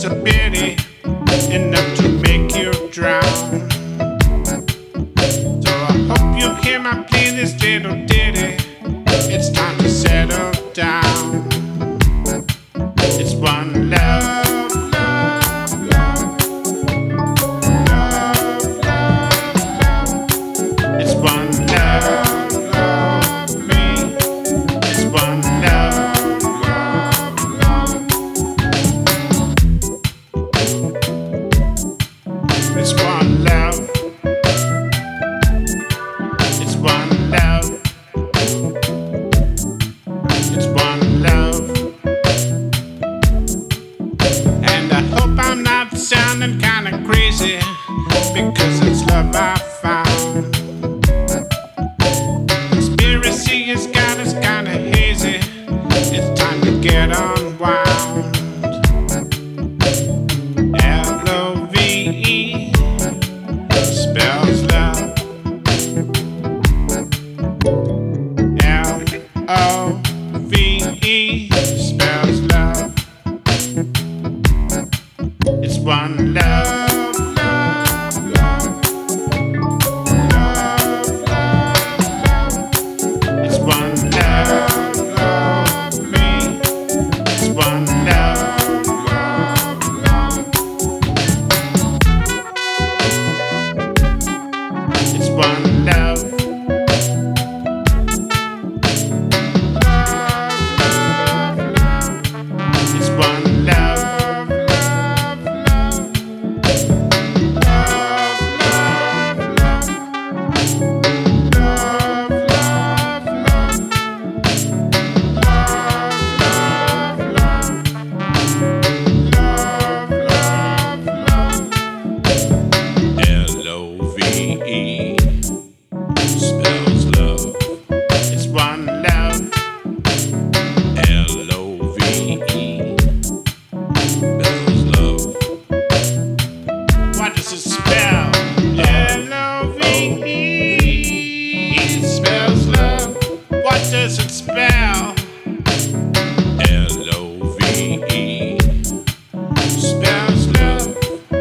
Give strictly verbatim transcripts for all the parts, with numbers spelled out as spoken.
a pity, enough to make you drown. So I hope you hear my plea, this little ditty. It's time to settle down. It's one love, love, love, love, love, love. It's one love, love, me. It's one love, love, love. It's one love. It's one love. It's one love. And I hope I'm not sounding kinda crazy, because it's love I found. Conspiracy has got us kinda hazy. It's time to get unwound. L O V E spells love. L O V E spells love. It's one love, love, love, love, love, love. It's one love, love, me. It's one love, love, love. It's one love. Love, love, love. It's one love, love, love. Love, love, love. Love, love, love. Love, love, love. Love, love, love. L O V E spells love. It's one love. L O V E spells love. What does it spell? L O V E spells love. What does it spell? L O V E spells love.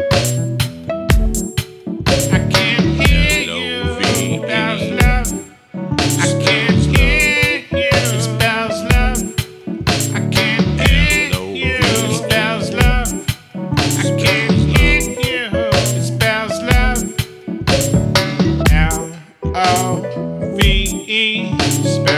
I can't hear you. Spells love. I can't hear you. It spells love. I can't hear you. It spells love. I can't hear you. It spells love. L O V E spells